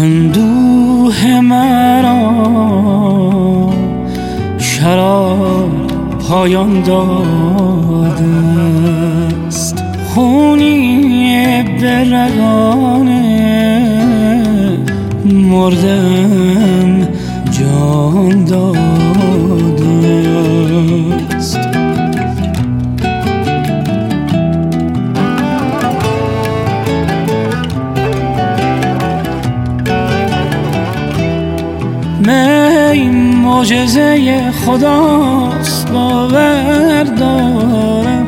اندوه مرا شراب پایان داده است، خونی به رگان مردم جان داده است. می معجزه خداست باور دارم،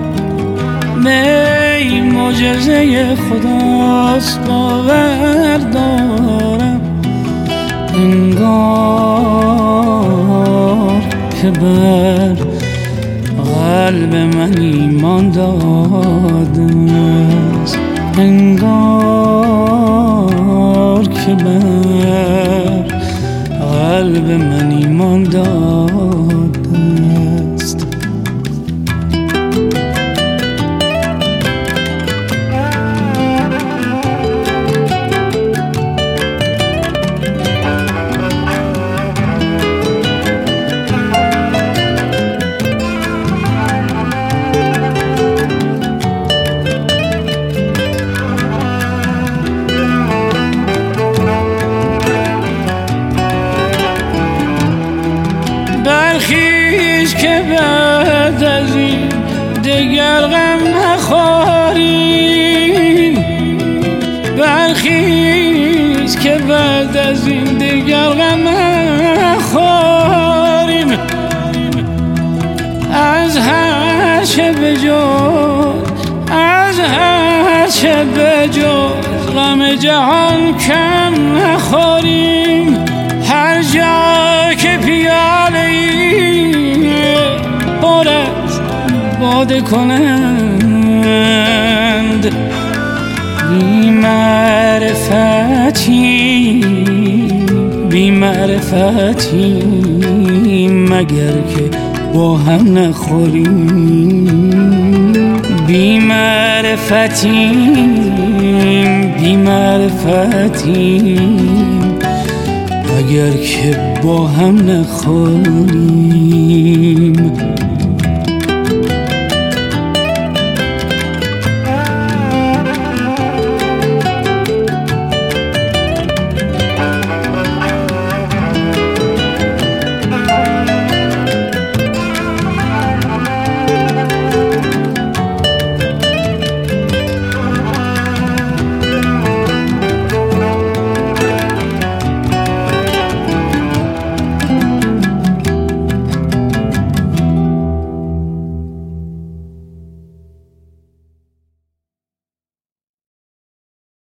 می معجزه خداست باور دارم، انگار که بر قلب من ایمان داده است، انگار که بر قلب من ایمان داده است. برخیز که بعد از این دگر غم نخوریم، برخیز که بعد از این دگر غم نخوریم، از هر چه بجز، از هر چه بجز غم جهان کم نخوریم. هر جا که پیاله پر از باده کنند، بی معرفتی بی معرفتی مگر که با هم نخوریم، بی معرفتی بی معرفتی اگر که با هم نخوریم.